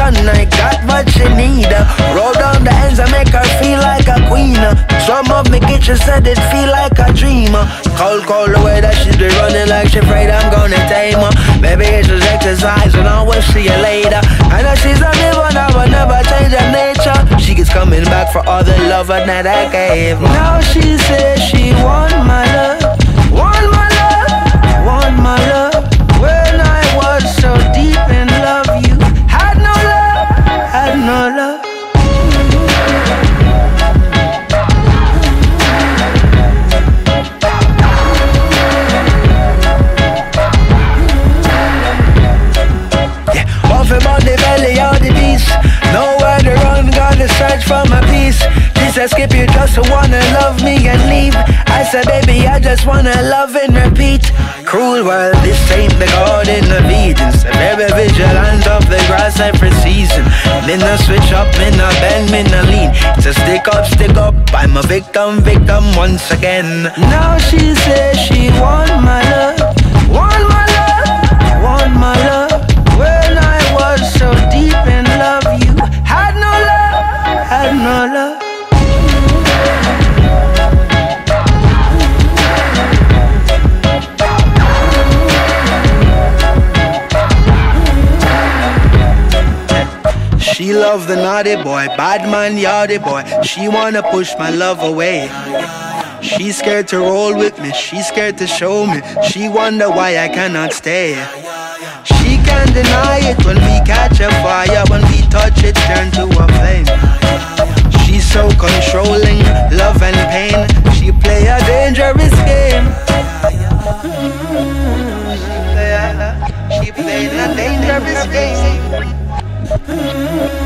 done, I got what she need. Roll down the ends and make her feel like a queen. Some of me kitchen said it feel like a dream. Cold the way that she's been running like she afraid I'm gonna tame her. Maybe it's just exercise and I will see you later. I know she's a new one, I will never change her nature. She keeps coming back for all the love that I gave. Now she says she want my love, want my love, want my love. When I was so deep in love, you had no love, had no love. On the belly of the beast, nowhere to run, gotta search for my peace. She said, Skip, you just wanna love me and leave. I said, baby, I just wanna love and repeat. Cruel world, this ain't the garden of Eden. So very vigilant of the grass every season. Me no switch up, me no bend, me no lean. So stick up, I'm a victim once again. Now she says she want my love, want my love, want my love. When I was so deep in love, you had no love, had no love. She love the naughty boy, bad man, yardy boy. She wanna push my love away. She's scared to roll with me, she's scared to show me. She wonder why I cannot stay. She can't deny it when we catch a fire. When we touch it, turn to a flame. She's so controlling, love and pain. She play a dangerous game. She play a dangerous game.